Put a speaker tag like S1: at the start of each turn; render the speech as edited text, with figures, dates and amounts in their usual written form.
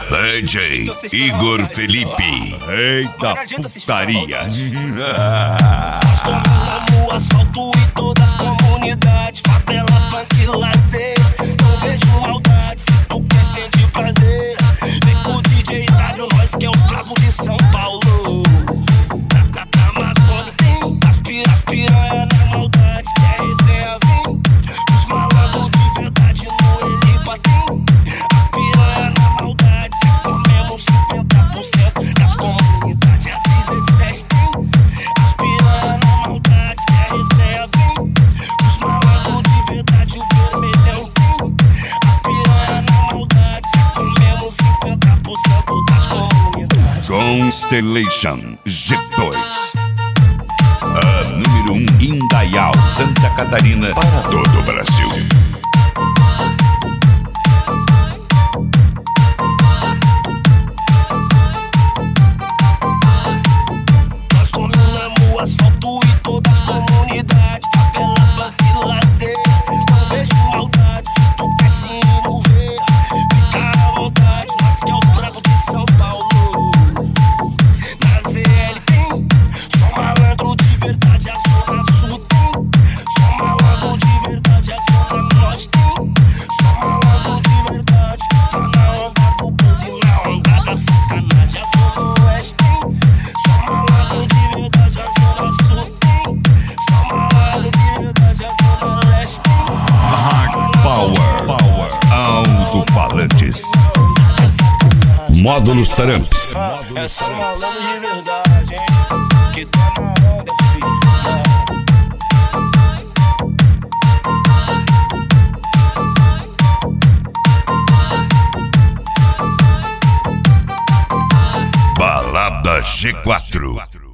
S1: DJ Igor Felipe.
S2: Eita putaria.
S3: Nós dominamos o asfalto e todas as comunidades. Favela, funk, lazer. Não vejo maldade, se tu quer sentir prazer. Vem com o DJ W, nós que é o brabo de São Paulo. Na Amazônia tem as piranha na maldade. Quer resenha, vem. Os malandros de verdade no Elipa tem. As piranha na maldade, já comemos 50% das comunidades. As 17 tem. As piranha na maldade, quer resenha, vem. Os malandros de verdade, o vermelhão tem. As piranha na maldade, já comemos 50% das comunidades.
S1: Constellation G2, a número 1 em Indaial, Santa Catarina, para todo o Brasil.
S3: Nós dominamos o asfalto e todas as comunidades. Favela, funk e lazer. Não vejo maldade, se tu quer se envolver, fica à vontade. Nós que é o brabo de São Paulo. Na ZL tem, só malandro de verdade. A Zona Sul tem, só malandro de verdade. A Zona Norte tem, só malandro de verdade. Tá na onda do bonde e na onda da sacanagem. A Zona Oeste tem, só malandro de verdade. A Zona Sul tem, só malandro de verdade. A Zona Leste tem.
S1: Power Alto-falantes, Módulos Tramps.
S3: É só malandro de verdade, hein? Que tá na onda, filho.
S1: Balada G4.